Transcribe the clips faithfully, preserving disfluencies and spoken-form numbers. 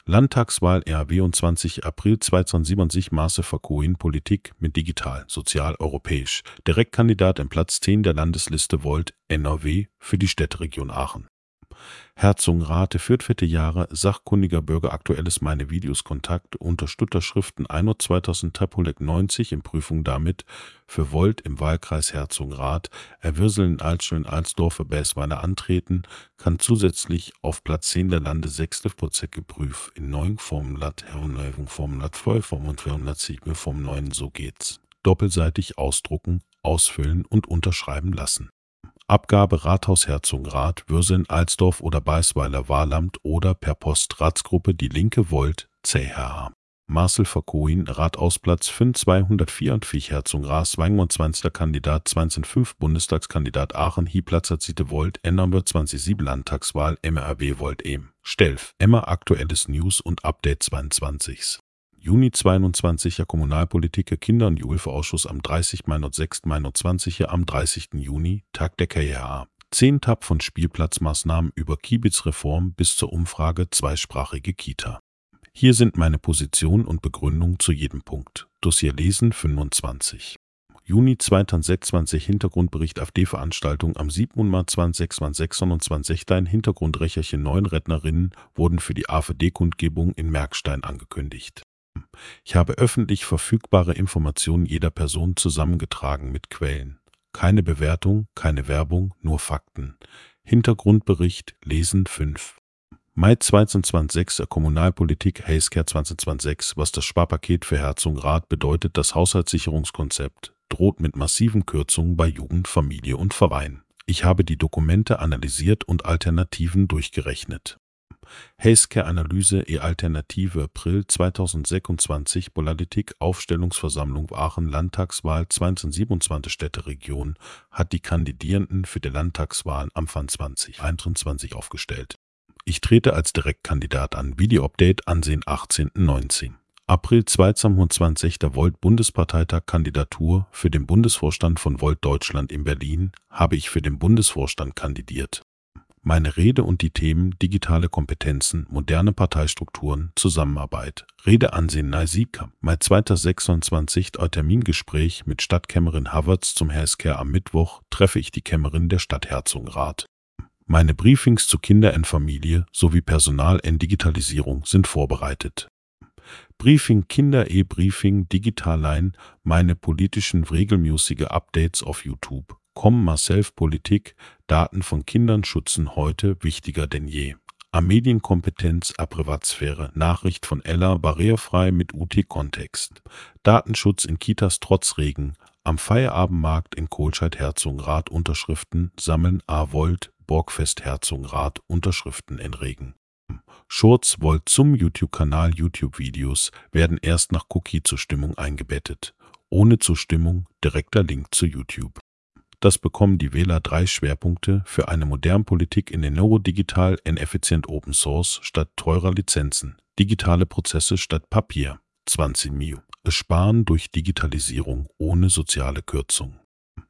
Landtagswahl R A W und zwanzig April zweitausendsiebenundzwanzig Marcel Vercoyen Politik mit Digital, Sozial, Europäisch. Direktkandidat im Platz zehn der Landesliste Volt N R W für die Städteregion Aachen. Herzogenrath führt vierte Jahre, sachkundiger Bürger, aktuelles Meine Videos Kontakt, unter Schriften eins zweitausend Trepolek neunzig in Prüfung damit, für Volt im Wahlkreis Herzogenrath, Erwürseln, Altstellen, Alsdorf, Bäsweiler antreten, kann zusätzlich auf Platz zehn der Lande sechste Prozent geprüft, in neuen Formulat, Herunterhebung, Formulat voll, Formulat vierhundertsieben, Form neun, so geht's. Doppelseitig ausdrucken, ausfüllen und unterschreiben lassen. Abgabe Rathaus Herzogenrath, Würseln, Alsdorf oder Beisweiler Wahlamt oder per Post Ratsgruppe Die Linke Volt, C H H. Marcel Vercoyen, Rathausplatz fünf zweihundertvierundvierzig Herzogenrath, zweiundzwanzigster Kandidat, zweitausendfünf Bundestagskandidat Aachen, Hi-Platzer Ziete Volt, N R W zwanzig Landtagswahl, M R W Volt Ehm. Stelf, Emma aktuelles News und Update zweiundzwanzig. Juni zweiundzwanzig Kommunalpolitik Kinder- und Jugendausschuss am dreißigsten Mai sechsten Mai zwanzig am dreißigsten Juni, Tag der K H H. Zehn Tab von Spielplatzmaßnahmen über Kiebitzreform bis zur Umfrage zweisprachige Kita. Hier sind meine Position und Begründung zu jedem Punkt. Dossier lesen fünfundzwanzig. Juni zweitausendsechsundzwanzig Hintergrundbericht A f D-Veranstaltung am siebten Mai zweitausendsechsundzwanzig Dein Hintergrundrecherchen neun Rednerinnen wurden für die A f D-Kundgebung in Merkstein angekündigt. Ich habe öffentlich verfügbare Informationen jeder Person zusammengetragen mit Quellen. Keine Bewertung, keine Werbung, nur Fakten. Hintergrundbericht lesen fünf. Mai zweitausendzwanzig Kommunalpolitik Healthcare zweitausendzwanzig, was das Sparpaket für Herzogenrath bedeutet. Das Haushaltssicherungskonzept droht mit massiven Kürzungen bei Jugend, Familie und Verein. Ich habe die Dokumente analysiert und Alternativen durchgerechnet. Healthcare-Analyse E-Alternative April zweitausendsechsundzwanzig Politik Aufstellungsversammlung Aachen Landtagswahl zweitausendsiebenundzwanzig Städteregion hat die Kandidierenden für die Landtagswahl am zwanzig einundzwanzig aufgestellt. Ich trete als Direktkandidat an. Video-Update Ansehen achtzehnten neunzehnten April zweitausendzweiundzwanzig der Volt-Bundesparteitag Kandidatur für den Bundesvorstand von Volt Deutschland in Berlin habe ich für den Bundesvorstand kandidiert. Meine Rede und die Themen digitale Kompetenzen, moderne Parteistrukturen, Zusammenarbeit. Rede Ansehen Naisika. Mai zweitausendsechsundzwanzig Termingespräch mit Stadtkämmerin Havertz zum Healthcare. Am Mittwoch treffe ich die Kämmerin der Stadt Herzogenrath. Meine Briefings zu Kinder und Familie sowie Personal in Digitalisierung sind vorbereitet. Briefing Kinder E-Briefing Digitalline, meine politischen regelmäßige Updates auf YouTube. Com Marcel Politik, Daten von Kindern schützen heute wichtiger denn je. A Medienkompetenz, A Privatsphäre, Nachricht von Ella, barrierefrei mit U T-Kontext. Datenschutz in Kitas trotz Regen. Am Feierabendmarkt in Kohlscheid-Herzogenrath Unterschriften sammeln. A Volt, Borgfest Herzogenrath Unterschriften in Regen. Shorts Volt zum YouTube-Kanal. YouTube-Videos werden erst nach Cookie-Zustimmung eingebettet. Ohne Zustimmung direkter Link zu YouTube. Das bekommen die Wähler drei Schwerpunkte für eine moderne Politik in den Neurodigital in effizient Open Source statt teurer Lizenzen. Digitale Prozesse statt Papier. zwanzig Mio. Es sparen durch Digitalisierung ohne soziale Kürzung.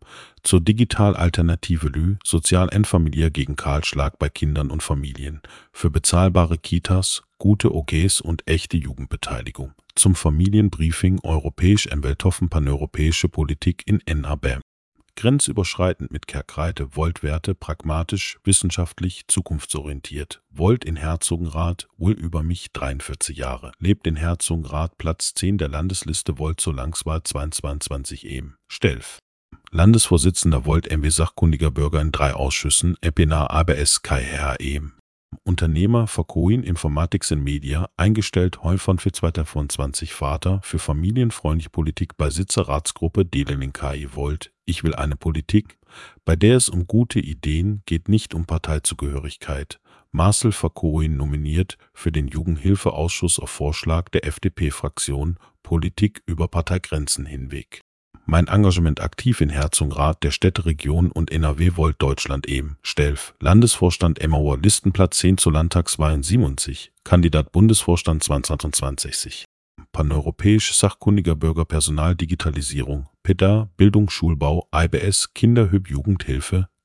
Zur Digital-Alternative Lü, Sozial und Familie gegen Kahlschlag bei Kindern und Familien. Für bezahlbare Kitas, gute O Gs und echte Jugendbeteiligung. Zum Familienbriefing Europäisch im Welthoffen paneuropäische Politik in N R W. Grenzüberschreitend mit Kerkreite, Volt-Werte, pragmatisch, wissenschaftlich, zukunftsorientiert. Volt in Herzogenrath, wohl über mich, dreiundvierzig Jahre. Lebt in Herzogenrath, Platz zehn der Landesliste Volt zur Landtagswahl zweitausendzweiundzwanzig Ehm. Stelf. Landesvorsitzender Volt M W sachkundiger Bürger in drei Ausschüssen, Epinar A B S K H Ehm. Unternehmer Vercoyen Informatics in Media, eingestellt Heufern für zweitausendfünfundzwanzig Vater für familienfreundliche Politik bei Sitzerratsgruppe Deleling K I Volt. Ich will eine Politik, bei der es um gute Ideen geht, nicht um Parteizugehörigkeit. Marcel Vercoyen nominiert für den Jugendhilfeausschuss auf Vorschlag der F D P-Fraktion Politik über Parteigrenzen hinweg. Mein Engagement aktiv in Herzogenrath, der Städteregion und N R W Volt Deutschland Ehm. Stelf. Landesvorstand Emauer Listenplatz zehn zur Landtagswahl siebenundsiebzig. Kandidat Bundesvorstand zweitausendzweiundzwanzig. Paneuropäisch sachkundiger Bürger Personal Digitalisierung. P E D A, Bildung Schulbau, I B S, Kinderhüb Jugendhilfe,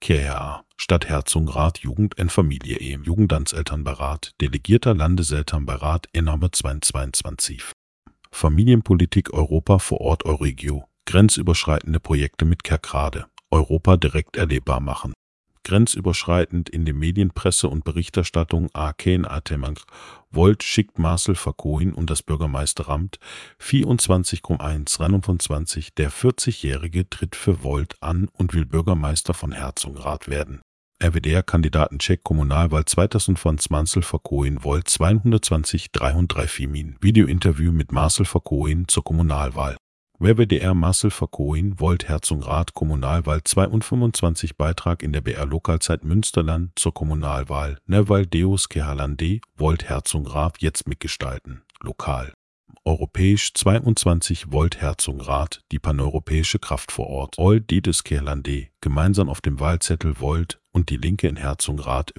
K R A, Stadt Herzogenrath, Jugend und Familie E M, Jugendamtselternbeirat, Delegierter Landeselternbeirat N R B zweitausendzweiundzwanzig. Familienpolitik Europa vor Ort Euregio, grenzüberschreitende Projekte mit Kerkrade, Europa direkt erlebbar machen. Grenzüberschreitend in den Medien, Presse und Berichterstattung A K N Atemang, Volt schickt Marcel Vercoin und das Bürgermeisteramt vierundzwanzig Komma eins einundzwanzig. Der vierzigjährige tritt für Volt an und will Bürgermeister von Herzogenrath werden. R W D R-Kandidatencheck Kommunalwahl zweitausendzwanzig Marcel Vercoin Volt zweihundertzwanzig dreihundertvierundvierzig Min. Videointerview mit Marcel Vercoin zur Kommunalwahl. R W D R Marcel Vercoin Volt Herzogenrath Kommunalwahl zweihundertfünfundzwanzig Beitrag in der B R-Lokalzeit Münsterland zur Kommunalwahl. Nerval Deus Kehalande Volt Herzogenrath jetzt mitgestalten. Lokal. Europäisch zweiundzwanzig Volt Herzogenrath, die paneuropäische Kraft vor Ort. All Dedes Kehalande, gemeinsam auf dem Wahlzettel Volt und die Linke in Herzogenrath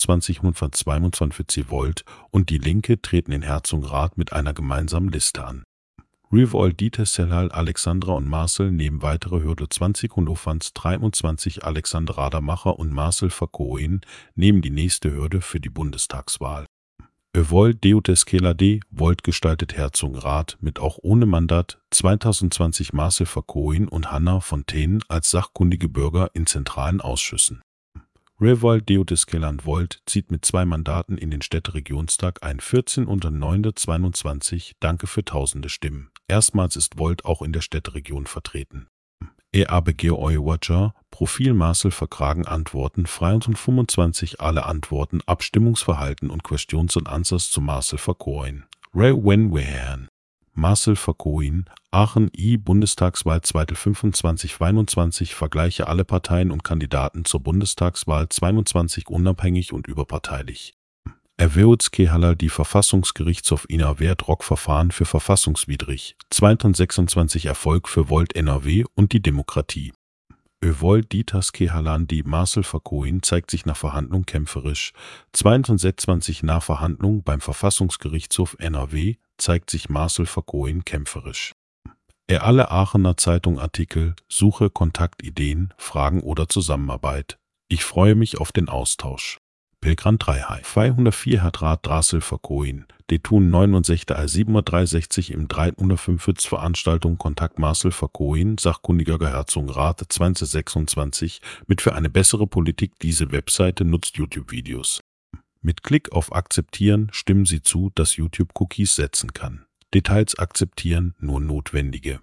vierundzwanzighundertzweiundzwanzig Volt und die Linke treten in Herzogenrath mit einer gemeinsamen Liste an. Rivol Dieter Sellal, Alexandra und Marcel neben weitere Hürde zwanzig Hunofans dreiundzwanzig Alexander Rademacher und Marcel Vercoin nehmen die nächste Hürde für die Bundestagswahl. Evol Deutes Kelade Volt gestaltet Herzogenrath mit auch ohne Mandat zweitausendzwanzig Marcel Vercoin und Hanna Fontaine als sachkundige Bürger in zentralen Ausschüssen. Revol Deutes Keland Volt zieht mit zwei Mandaten in den Städteregionstag ein. vierzehn unter neunhundertzweiundzwanzig. Danke für tausende Stimmen. Erstmals ist Volt auch in der Städteregion vertreten. E A B G Watcher, Profil Marcel Verkragen Antworten dreihundertfünfundzwanzig alle Antworten, Abstimmungsverhalten und Questions und Answers zu Marcel Vercoin. Ray Wenwehan. Marcel Vercoin, Aachen I Bundestagswahl zweitausendfünfundzwanzig einundzwanzig. Vergleiche alle Parteien und Kandidaten zur Bundestagswahl zweiundzwanzig unabhängig und überparteilich. Erwählt Kehaller die Verfassungsgerichtshof N R W Rock-Verfahren für verfassungswidrig. zweitausendsechsundzwanzig Erfolg für Volt N R W und die Demokratie. Evol Ditas Kehalan die Marcel Vercoin zeigt sich nach Verhandlung kämpferisch. zweitausendsechsundzwanzig nach Verhandlung beim Verfassungsgerichtshof N R W zeigt sich Marcel Vercoin kämpferisch. Er alle Aachener Zeitung Artikel, Suche, Kontaktideen, Fragen oder Zusammenarbeit. Ich freue mich auf den Austausch. Pilgram drei zweihundertvier Hertrat Drasel Vercoin, Detun neunundsechzig siebenhundertdreiundsechzig im dreihundertfünfundvierzig Veranstaltung Kontakt Marcel Vercoin, sachkundiger Herzogenrath zweitausendsechsundzwanzig mit für eine bessere Politik. Diese Webseite nutzt YouTube-Videos. Mit Klick auf Akzeptieren stimmen Sie zu, dass YouTube Cookies setzen kann. Details akzeptieren, nur notwendige.